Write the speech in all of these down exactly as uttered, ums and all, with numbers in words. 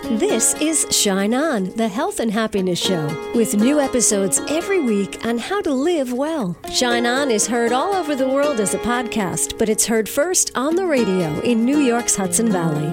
This is Shine On, the health and happiness show, with new episodes every week on how to live well. Shine On is heard all over the world as a podcast, but it's heard first on the radio in New York's Hudson Valley.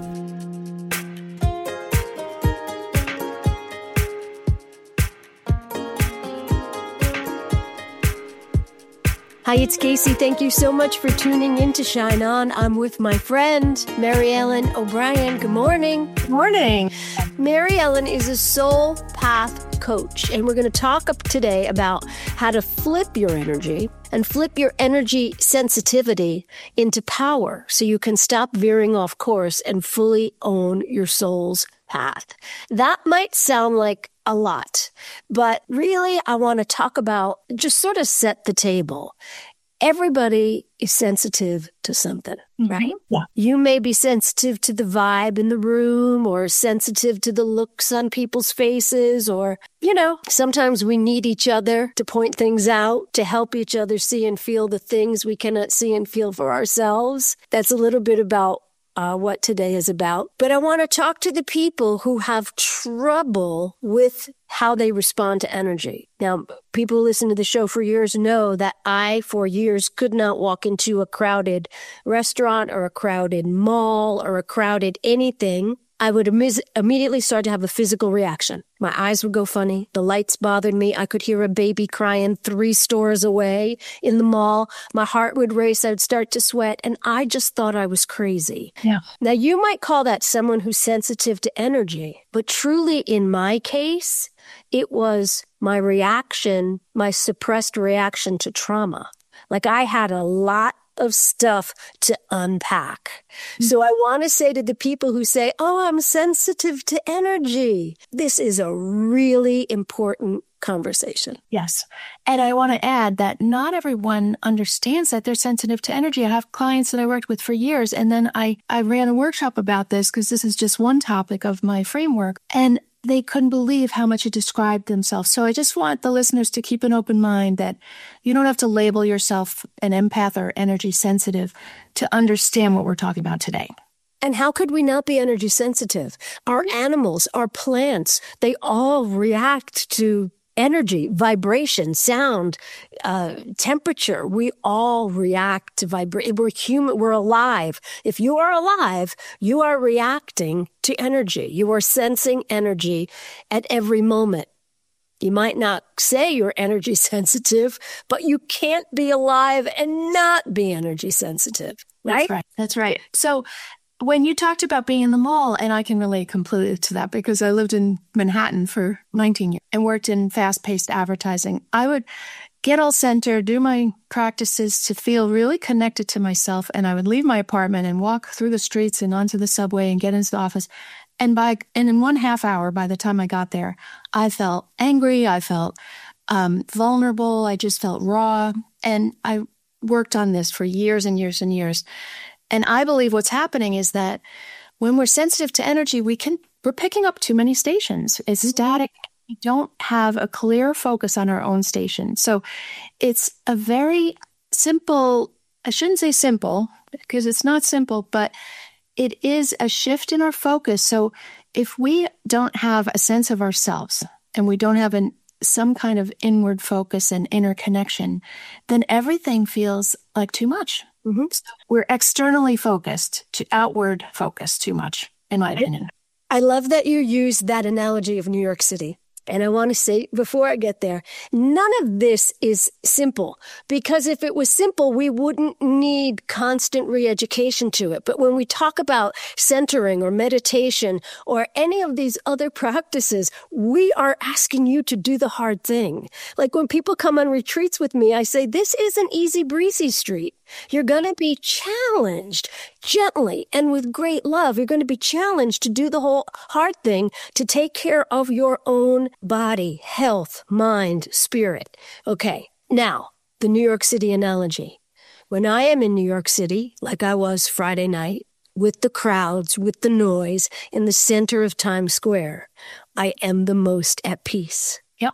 Hi, it's Casey. Thank you so much for tuning in to Shine On. I'm with my friend, Mary Ellen O'Brien. Good morning. Good morning. Mary Ellen is a soul path coach, and we're going to talk up today about how to flip your energy and flip your energy sensitivity into power so you can stop veering off course and fully own your soul's path. That might sound like a lot, but really I want to talk about, just sort of set the table. Everybody is sensitive to something, right? Mm-hmm. Yeah. You may be sensitive to the vibe in the room or sensitive to the looks on people's faces, or, you know, sometimes we need each other to point things out, to help each other see and feel the things we cannot see and feel for ourselves. That's a little bit about Uh, what today is about. But I want to talk to the people who have trouble with how they respond to energy. Now, people who listen to the show for years know that I, for years, could not walk into a crowded restaurant or a crowded mall or a crowded anything. I would imme- immediately start to have a physical reaction. My eyes would go funny. The lights bothered me. I could hear a baby crying three stores away in the mall. My heart would race. I would start to sweat. And I just thought I was crazy. Yeah. Now, you might call that someone who's sensitive to energy. But truly, in my case, it was my reaction, my suppressed reaction to trauma. Like I had a lot of stuff to unpack. Mm-hmm. So I want to say to the people who say, oh, I'm sensitive to energy, this is a really important conversation. Yes. And I want to add that not everyone understands that they're sensitive to energy. I have clients that I worked with for years, and then I, I ran a workshop about this because this is just one topic of my framework. And they couldn't believe how much it described themselves. So I just want the listeners to keep an open mind that you don't have to label yourself an empath or energy sensitive to understand what we're talking about today. And how could we not be energy sensitive? Our animals, our plants, they all react to energy, vibration, sound, uh, temperature. We all react to vibration. We're human. We're alive. If you are alive, you are reacting to energy. You are sensing energy at every moment. You might not say you're energy sensitive, but you can't be alive and not be energy sensitive, right? That's right. That's right. So when you talked about being in the mall, and I can relate completely to that because I lived in Manhattan for nineteen years and worked in fast-paced advertising, I would get all centered, do my practices to feel really connected to myself, and I would leave my apartment and walk through the streets and onto the subway and get into the office. And by and in one half hour, by the time I got there, I felt angry, I felt um, vulnerable, I just felt raw, and I worked on this for years and years and years. And I believe what's happening is that when we're sensitive to energy, we can, we're picking up too many stations. It's static. We don't have a clear focus on our own station. So it's a very simple, I shouldn't say simple because it's not simple, but it is a shift in our focus. So if we don't have a sense of ourselves and we don't have an some kind of inward focus and inner connection, then everything feels like too much. Mm-hmm. So we're externally focused to outward focus too much, in my opinion. I love that you use that analogy of New York City. And I want to say, before I get there, none of this is simple, because if it was simple, we wouldn't need constant re-education to it. But when we talk about centering or meditation or any of these other practices, we are asking you to do the hard thing. Like when people come on retreats with me, I say, this isn't easy breezy street. You're going to be challenged gently and with great love. You're going to be challenged to do the whole hard thing, to take care of your own body, health, mind, spirit. Okay, now, the New York City analogy. When I am in New York City, like I was Friday night, with the crowds, with the noise, in the center of Times Square, I am the most at peace. Yep.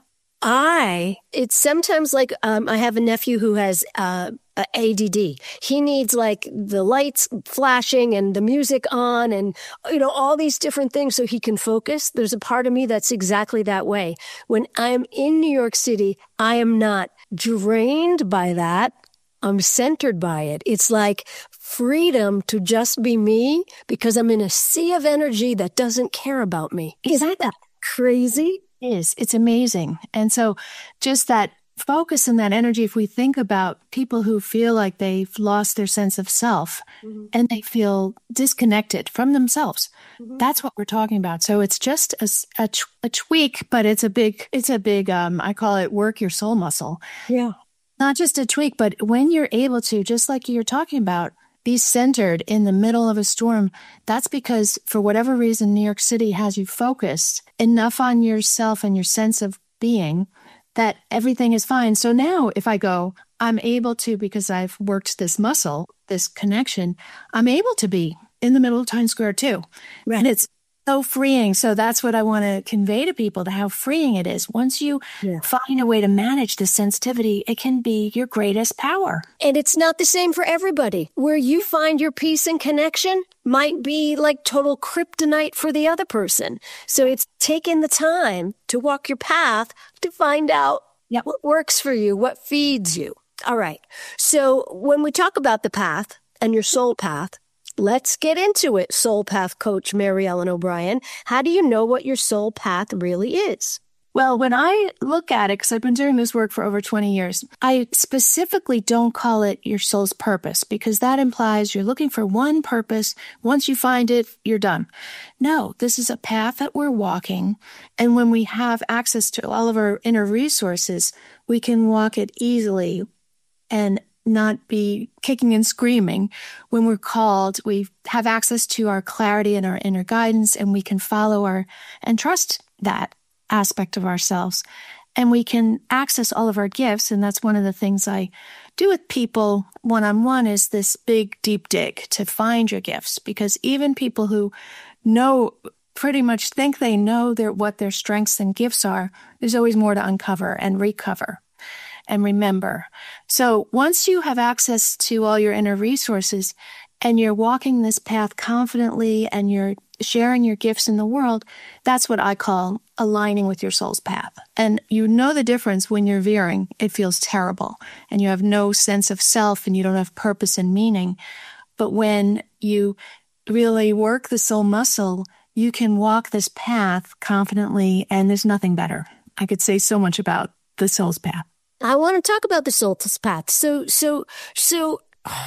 I, it's sometimes like, um, I have a nephew who has, uh, A D D. He needs like the lights flashing and the music on and, you know, all these different things so he can focus. There's a part of me that's exactly that way. When I'm in New York City, I am not drained by that. I'm centered by it. It's like freedom to just be me because I'm in a sea of energy that doesn't care about me. Isn't that crazy? It is. It's amazing. And so just that focus and that energy, if we think about people who feel like they've lost their sense of self mm-hmm. and they feel disconnected from themselves, mm-hmm. that's what we're talking about. So it's just a, a, a tweak, but it's a big, it's a big, um, I call it work your soul muscle. Yeah. Not just a tweak, but when you're able to, just like you're talking about, be centered in the middle of a storm, that's because for whatever reason, New York City has you focused enough on yourself and your sense of being that everything is fine. So now if I go, I'm able to, because I've worked this muscle, this connection, I'm able to be in the middle of Times Square too. Right. And it's so freeing. So that's what I want to convey to people, to how freeing it is. Once you yeah. find a way to manage the sensitivity, it can be your greatest power. And it's not the same for everybody. Where you find your peace and connection might be like total kryptonite for the other person. So it's taking the time to walk your path to find out yep. what works for you, what feeds you. All right. So when we talk about the path and your soul path, let's get into it, Soul Path Coach Mary Ellen O'Brien. How do you know what your soul path really is? Well, when I look at it, because I've been doing this work for over twenty years, I specifically don't call it your soul's purpose, because that implies you're looking for one purpose. Once you find it, you're done. No, this is a path that we're walking. And when we have access to all of our inner resources, we can walk it easily and not be kicking and screaming. When we're called, we have access to our clarity and our inner guidance, and we can follow our and trust that aspect of ourselves. And we can access all of our gifts. And that's one of the things I do with people one-on-one, is this big, deep dig to find your gifts. Because even people who know, pretty much think they know their what their strengths and gifts are, there's always more to uncover and recover and remember. So once you have access to all your inner resources and you're walking this path confidently and you're sharing your gifts in the world, that's what I call aligning with your soul's path. And you know the difference when you're veering. It feels terrible and you have no sense of self and you don't have purpose and meaning. But when you really work the soul muscle, you can walk this path confidently, and there's nothing better. I could say so much about the soul's path. I want to talk about the soul's path. So, so, so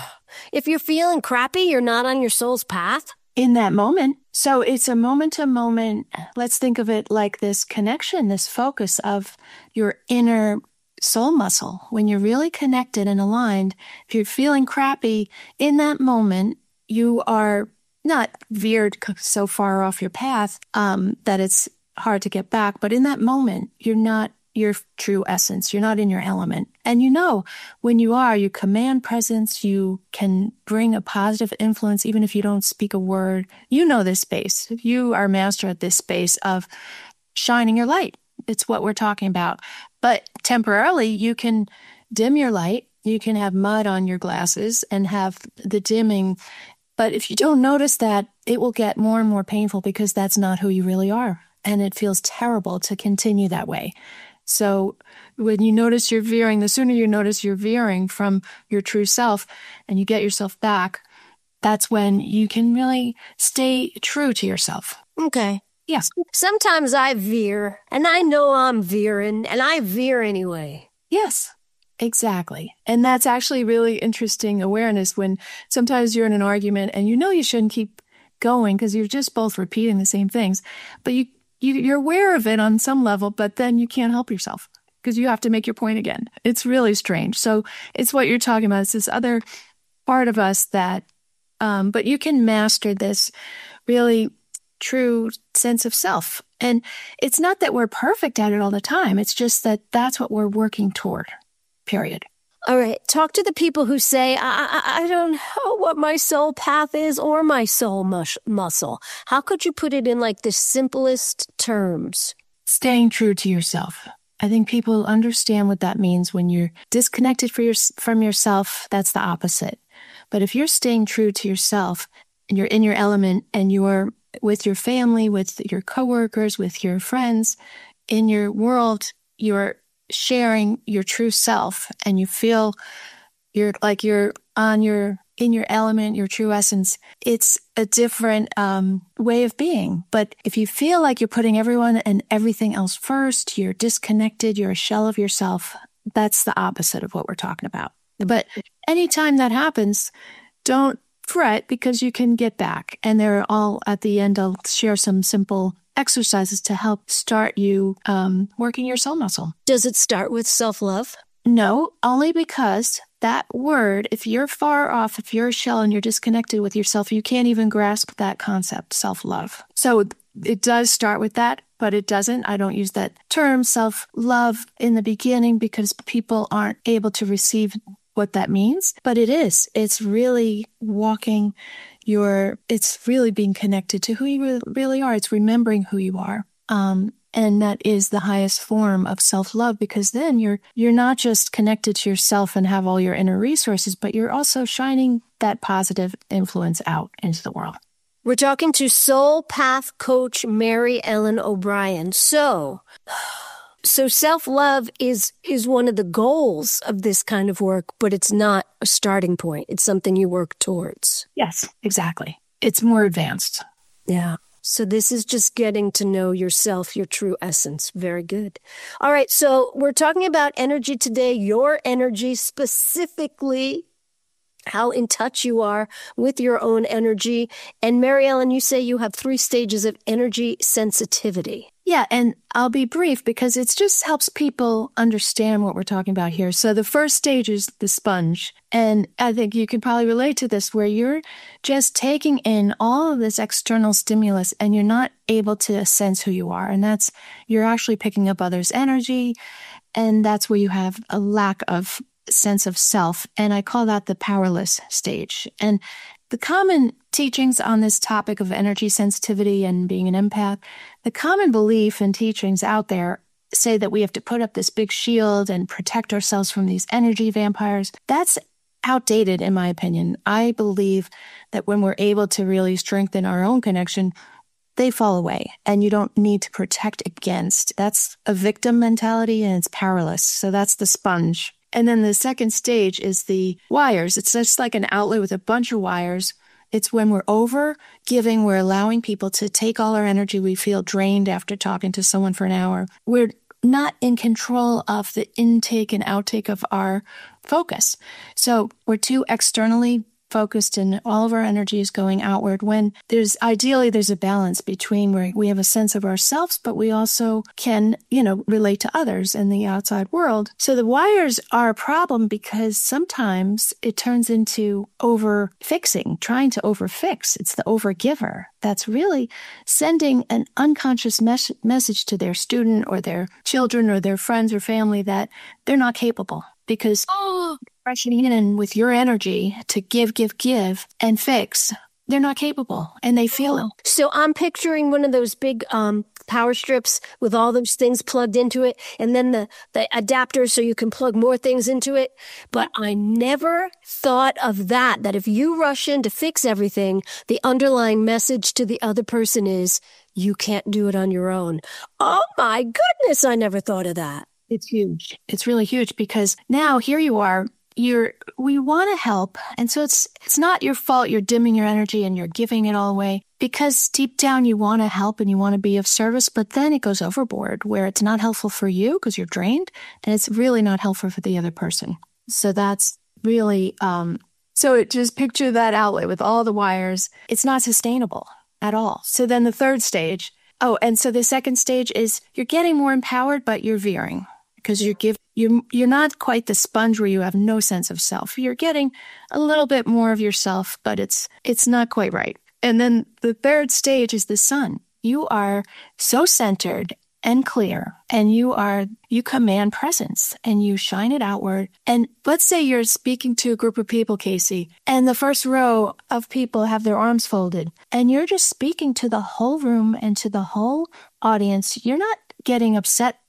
if you're feeling crappy, you're not on your soul's path? In that moment. So it's a moment to moment. Let's think of it like this connection, this focus of your inner soul muscle. When you're really connected and aligned, if you're feeling crappy in that moment, you are not veered so far off your path um, that it's hard to get back. But in that moment, you're not your true essence. You're not in your element. And you know, when you are, you command presence, you can bring a positive influence, even if you don't speak a word. You know this space. You are master at this space of shining your light. It's what we're talking about. But temporarily, you can dim your light. You can have mud on your glasses and have the dimming. But if you don't notice that, it will get more and more painful, because that's not who you really are. And it feels terrible to continue that way. So when you notice you're veering, the sooner you notice you're veering from your true self and you get yourself back, that's when you can really stay true to yourself. Okay. Yes. Sometimes I veer, and I know I'm veering, and I veer anyway. Yes, exactly. And that's actually really interesting awareness when sometimes you're in an argument and you know you shouldn't keep going because you're just both repeating the same things, but you You, you're aware of it on some level, but then you can't help yourself because you have to make your point again. It's really strange. So it's what you're talking about. It's this other part of us that, um, but you can master this really true sense of self. And it's not that we're perfect at it all the time. It's just that that's what we're working toward, period. All right. Talk to the people who say, I, I, I don't know what my soul path is or my soul mus- muscle. How could you put it in like the simplest terms? Staying true to yourself. I think people understand what that means. When you're disconnected for your, from yourself, that's the opposite. But if you're staying true to yourself and you're in your element and you're with your family, with your coworkers, with your friends, in your world, you're sharing your true self and you feel you're like you're on your, in your element, your true essence, it's a different um, way of being. But if you feel like you're putting everyone and everything else first, you're disconnected, you're a shell of yourself, that's the opposite of what we're talking about. But anytime that happens, don't fret, because you can get back. And they're all at the end, I'll share some simple exercises to help start you um, working your soul muscle. Does it start with self-love? No, only because that word, if you're far off, if you're a shell and you're disconnected with yourself, you can't even grasp that concept, self-love. So it does start with that, but it doesn't. I don't use that term self-love in the beginning because people aren't able to receive what that means. But it is. It's really walking your, it's really being connected to who you really are. It's remembering who you are. Um, And that is the highest form of self-love, because then you're you're not just connected to yourself and have all your inner resources, but you're also shining that positive influence out into the world. We're talking to Soul Path coach Mary Ellen O'Brien. So, so self-love is is one of the goals of this kind of work, but it's not a starting point. It's something you work towards. Yes, exactly. It's more advanced. Yeah. So this is just getting to know yourself, your true essence. Very good. All right. So we're talking about energy today, your energy, specifically how in touch you are with your own energy. And Mary Ellen, you say you have three stages of energy sensitivity. Yeah, and I'll be brief because it just helps people understand what we're talking about here. So the first stage is the sponge. And I think you can probably relate to this, where you're just taking in all of this external stimulus and you're not able to sense who you are. And that's, you're actually picking up others' energy. And that's where you have a lack of sense of self. And I call that the powerless stage. And the common teachings on this topic of energy sensitivity and being an empath, the common belief and teachings out there say that we have to put up this big shield and protect ourselves from these energy vampires. That's outdated, in my opinion. I believe that when we're able to really strengthen our own connection, they fall away and you don't need to protect against. That's a victim mentality and it's powerless. So that's the sponge. And then the second stage is the wires. It's just like an outlet with a bunch of wires. It's when we're over giving, we're allowing people to take all our energy. We feel drained after talking to someone for an hour. We're not in control of the intake and outtake of our focus. So we're too externally focused and all of our energy is going outward, when there's ideally there's a balance between where we have a sense of ourselves, but we also can, you know, relate to others in the outside world. So the wires are a problem because sometimes it turns into over fixing, trying to over fix. It's the over giver that's really sending an unconscious mes- message to their student or their children or their friends or family that they're not capable. Because oh, rushing in with your energy to give, give, give, and fix, they're not capable, and they feel it. So I'm picturing one of those big um, power strips with all those things plugged into it, and then the, the adapter so you can plug more things into it. But I never thought of that, that if you rush in to fix everything, the underlying message to the other person is, you can't do it on your own. Oh, my goodness, I never thought of that. It's huge. It's really huge because now here you are, you're, we want to help. And so it's, it's not your fault. You're dimming your energy and you're giving it all away because deep down you want to help and you want to be of service, but then it goes overboard where it's not helpful for you because you're drained and it's really not helpful for the other person. So that's really, um, so it, just picture that outlet with all the wires. It's not sustainable at all. So then the third stage, oh, and so the second stage is you're getting more empowered, but you're veering. Because you're give, you're, you're not quite the sponge where you have no sense of self. You're getting a little bit more of yourself, but it's it's not quite right. And then the third stage is the sun. You are so centered and clear, and you are you command presence, and you shine it outward. And let's say you're speaking to a group of people, Casey, and the first row of people have their arms folded, and you're just speaking to the whole room and to the whole audience. You're not getting upset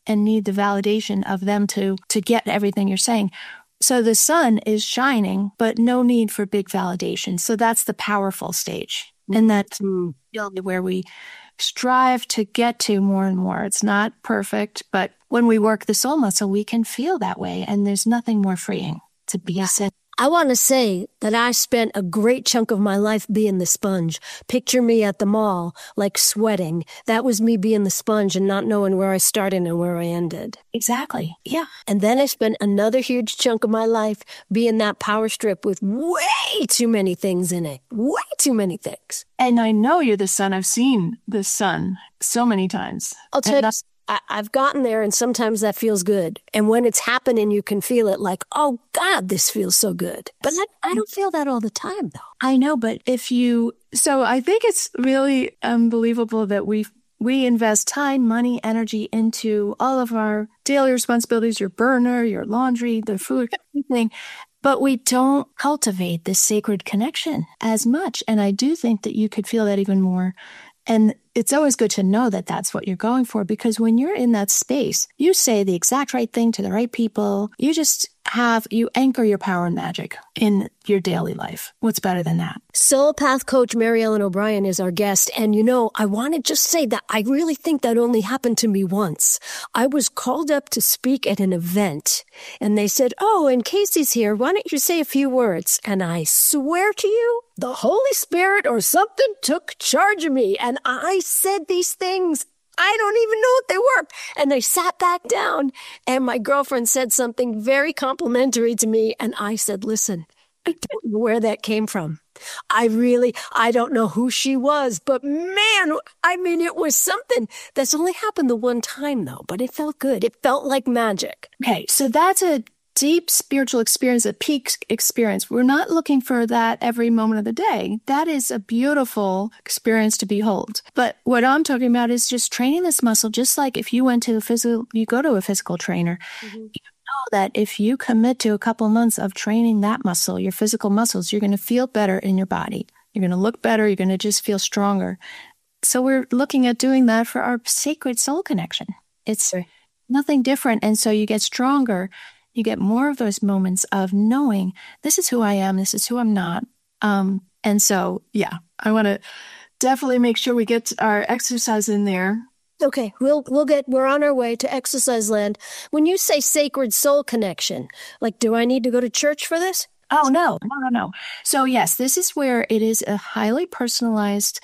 and need the validation of them to, to get everything you're saying. So the sun is shining, but no need for big validation. So that's the powerful stage. And that's mm. where we strive to get to more and more. It's not perfect, but when we work the soul muscle, we can feel that way. And there's nothing more freeing to be yeah. said. I want to say that I spent a great chunk of my life being the sponge. Picture me at the mall, like sweating. That was me being the sponge and not knowing where I started and where I ended. Exactly. Yeah. And then I spent another huge chunk of my life being that power strip with way too many things in it. Way too many things. And I know you're the sun. I've seen the sun so many times. I'll tell you, I, I've gotten there, and sometimes that feels good. And when it's happening, you can feel it like, oh, God, this feels so good. But I, I don't feel that all the time, though. I know, but if you... So I think it's really unbelievable that we we invest time, money, energy into all of our daily responsibilities, your burner, your laundry, the food, everything. But we don't cultivate this sacred connection as much. And I do think that you could feel that even more. And it's always good to know that that's what you're going for, because when you're in that space, you say the exact right thing to the right people. You just have, you anchor your power and magic in your daily life. What's better than that? Soul Path coach Mary Ellen O'Brien is our guest. And you know, I want to just say that I really think that only happened to me once. I was called up to speak at an event, and they said, oh, and Casey's here. Why don't you say a few words? And I swear to you, the Holy Spirit or something took charge of me. And I said these things. I don't even know what they were. And I sat back down, and my girlfriend said something very complimentary to me. And I said, listen, I don't know where that came from. I really, I don't know who she was, but man, I mean, it was something that's only happened the one time though, but it felt good. It felt like magic. Okay. So that's a deep spiritual experience, a peak experience. We're not looking for that every moment of the day. That is a beautiful experience to behold. But what I'm talking about is just training this muscle, just like if you went to a physical, you go to a physical trainer, mm-hmm. you know that if you commit to a couple of months of training that muscle, your physical muscles, you're going to feel better in your body. You're going to look better. You're going to just feel stronger. So we're looking at doing that for our sacred soul connection. It's right. Nothing different. And so you get stronger. You get more of those moments of knowing this is who I am, this is who I'm not. Um, and so, yeah, I want to definitely make sure we get our exercise in there. Okay, we'll we'll get, we're on our way to exercise land. When you say sacred soul connection, like, do I need to go to church for this? Oh, no, no, no, no. So yes, this is where it is a highly personalized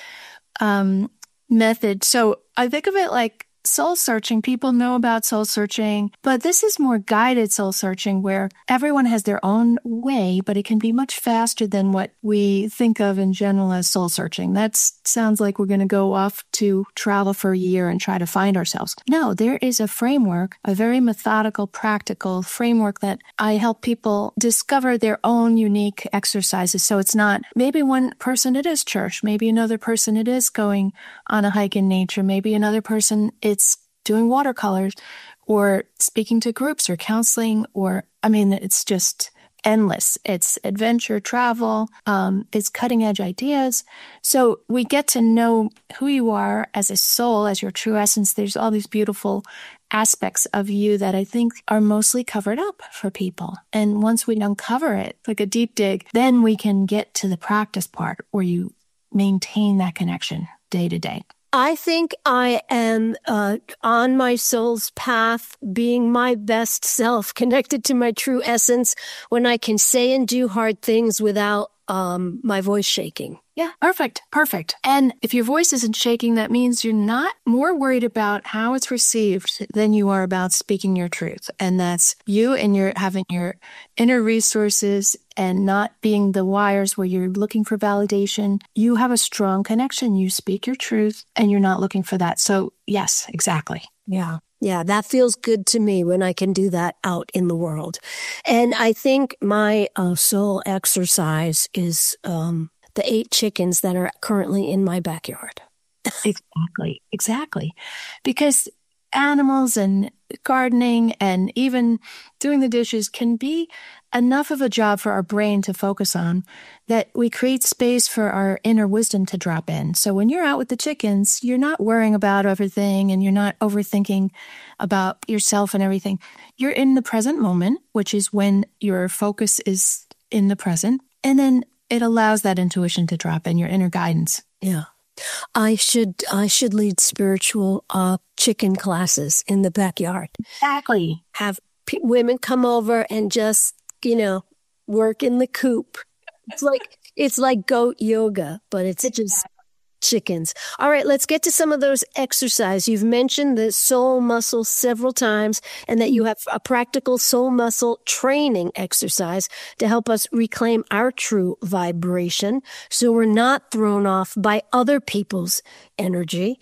um, method. So I think of it like soul searching. People know about soul searching, but this is more guided soul searching where everyone has their own way, but it can be much faster than what we think of in general as soul searching. That sounds like we're going to go off to travel for a year and try to find ourselves. No, there is a framework, a very methodical, practical framework that I help people discover their own unique exercises. So it's not, maybe one person it is church, maybe another person it is going on a hike in nature, maybe another person it's doing watercolors or speaking to groups or counseling, or, I mean, it's just endless. It's adventure, travel, um, it's cutting edge ideas. So we get to know who you are as a soul, as your true essence. There's all these beautiful aspects of you that I think are mostly covered up for people. And once we uncover it, like a deep dig, then we can get to the practice part where you maintain that connection day to day. I think I am uh, on my soul's path, being my best self, connected to my true essence when I can say and do hard things without um, my voice shaking. Yeah, perfect, perfect. And if your voice isn't shaking, that means you're not more worried about how it's received than you are about speaking your truth. And that's you and your having your inner resources and not being the wires where you're looking for validation. You have a strong connection. You speak your truth and you're not looking for that. So yes, exactly. Yeah. Yeah, that feels good to me when I can do that out in the world. And I think my uh, soul exercise is um, the eight chickens that are currently in my backyard. Exactly, exactly. Because animals and gardening and even doing the dishes can be enough of a job for our brain to focus on that we create space for our inner wisdom to drop in. So when you're out with the chickens, you're not worrying about everything and you're not overthinking about yourself and everything. You're in the present moment, which is when your focus is in the present. And then it allows that intuition to drop in, your inner guidance. Yeah. I should I should lead spiritual uh, chicken classes in the backyard. Exactly. Have p- women come over and just, you know, work in the coop. It's like it's like goat yoga, but it's just chickens. All right, let's get to some of those exercises. You've mentioned the soul muscle several times and that you have a practical soul muscle training exercise to help us reclaim our true vibration so we're not thrown off by other people's energy.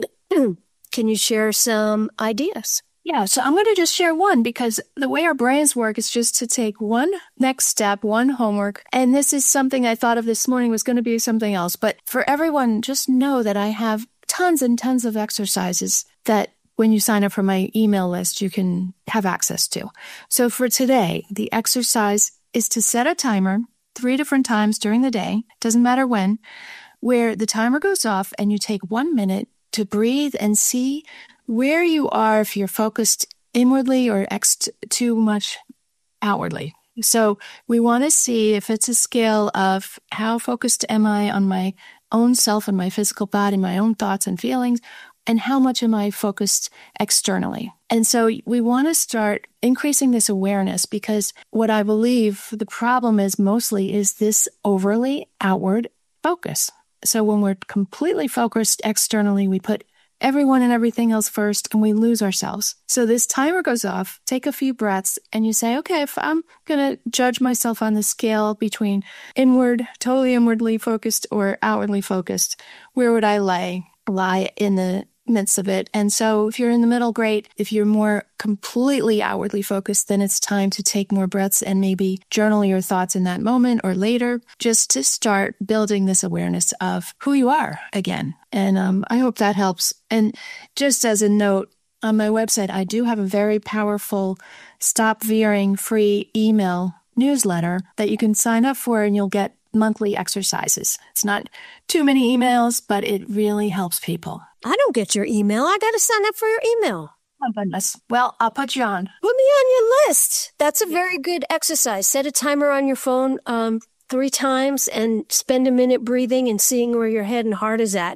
Can you share some ideas? Yeah, so I'm going to just share one because the way our brains work is just to take one next step, one homework. And this is something I thought of this morning was going to be something else. But for everyone, just know that I have tons and tons of exercises that when you sign up for my email list, you can have access to. So for today, the exercise is to set a timer three different times during the day, doesn't matter when, where the timer goes off and you take one minute to breathe and see where you are if you're focused inwardly or ex- too much outwardly. So we want to see if it's a scale of how focused am I on my own self and my physical body, my own thoughts and feelings, and how much am I focused externally. And so we want to start increasing this awareness because what I believe the problem is mostly is this overly outward focus. So when we're completely focused externally, we put everyone and everything else first, and we lose ourselves. So this timer goes off, take a few breaths, and you say, okay, if I'm going to judge myself on the scale between inward, totally inwardly focused or outwardly focused, where would I lay? Lie in the midst of it. And so if you're in the middle, great. If you're more completely outwardly focused, then it's time to take more breaths and maybe journal your thoughts in that moment or later, just to start building this awareness of who you are again. And um, I hope that helps. And just as a note, on my website, I do have a very powerful Stop Veering free email newsletter that you can sign up for and you'll get monthly exercises. It's not too many emails, but it really helps people. I don't get your email. I got to sign up for your email. Oh, goodness. Well, I'll put you on. Put me on your list. That's a very good exercise. Set a timer on your phone um, three times and spend a minute breathing and seeing where your head and heart is at.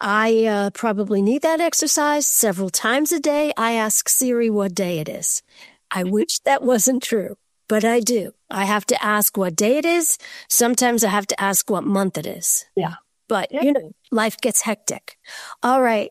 I uh, probably need that exercise several times a day. I ask Siri what day it is. I wish that wasn't true, but I do. I have to ask what day it is. Sometimes I have to ask what month it is. Yeah. But, you know, life gets hectic. All right.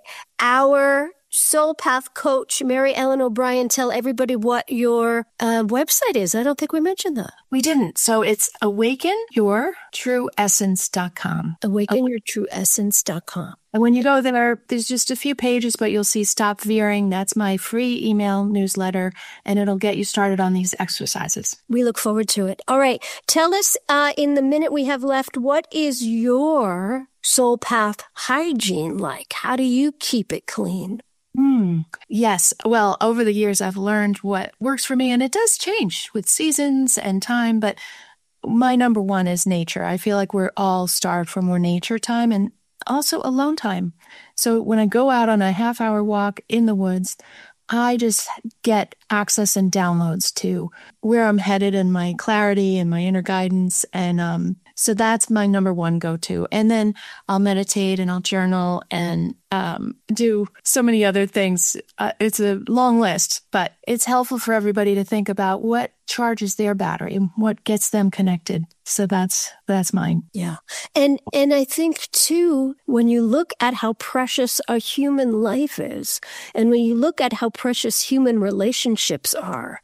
Our Soul Path coach, Mary Ellen O'Brien, tell everybody what your uh, website is. I don't think we mentioned that. We didn't. So it's awaken your true essence dot com. awaken your true essence dot com. And when you go there, there's just a few pages, but you'll see Stop Veering. That's my free email newsletter, and it'll get you started on these exercises. We look forward to it. All right. Tell us uh, in the minute we have left, what is your Soul Path hygiene like? How do you keep it clean? Hmm. Yes. Well, over the years, I've learned what works for me, and it does change with seasons and time, but my number one is nature. I feel like we're all starved for more nature time and also alone time. So when I go out on a half hour walk in the woods, I just get access and downloads to where I'm headed and my clarity and my inner guidance. And um, so that's my number one go-to. And then I'll meditate and I'll journal and um, do so many other things. Uh, it's a long list, but it's helpful for everybody to think about what charges their battery and what gets them connected. So that's that's mine. Yeah. And and I think too, when you look at how precious a human life is, and when you look at how precious human relationships are,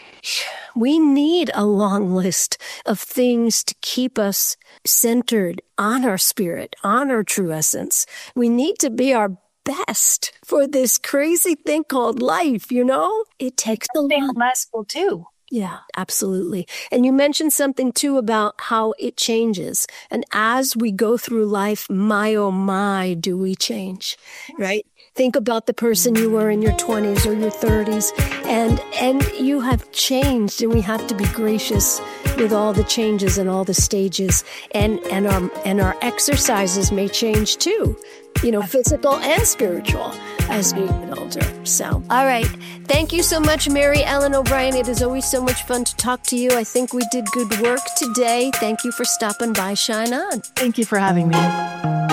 we need a long list of things to keep us centered on our spirit, on our true essence. We need to be our best for this crazy thing called life, you know? It takes a lot. Lessful too. Yeah, absolutely. And you mentioned something too about how it changes. And as we go through life, my oh my, do we change, right? Think about the person you were in your twenties or your thirties, and and you have changed, and we have to be gracious with all the changes and all the stages. And and our and our exercises may change too, you know, physical and spiritual as we get older. So, all right. Thank you so much, Mary Ellen O'Brien. It is always so much fun to talk to you. I think we did good work today. Thank you for stopping by Shine On. Thank you for having me.